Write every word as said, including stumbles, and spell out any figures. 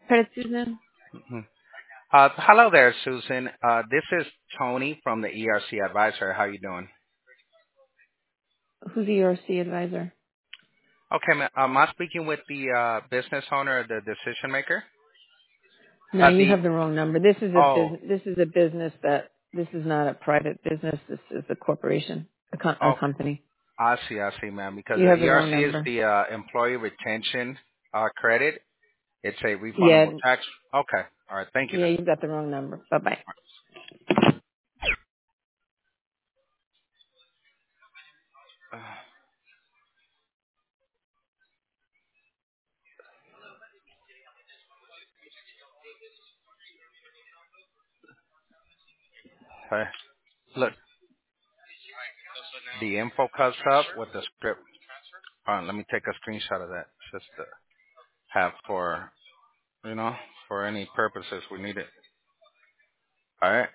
Credit Susan? Mhm. Uh, hello there, Susan. Uh, this is Tony from the E R C Advisor. How you doing? Who's the E R C advisor? Okay, ma- am I speaking with the uh, business owner, the decision maker? No, Uh, you the have the wrong number. This is a oh, business. This is a business that. This is not a private business. This is a corporation, a, com- a oh, company. I see, I see, ma'am. Because You the have the E R wrong C is number. the uh, employee retention uh, credit. It's a Yeah, refundable tax. Okay, all right. Thank you, yeah, then. you've got the wrong number. Bye bye. Uh, look, the info comes up with the script. Uh, let me take a screenshot of that just to have for you know for any purposes we need it. All right.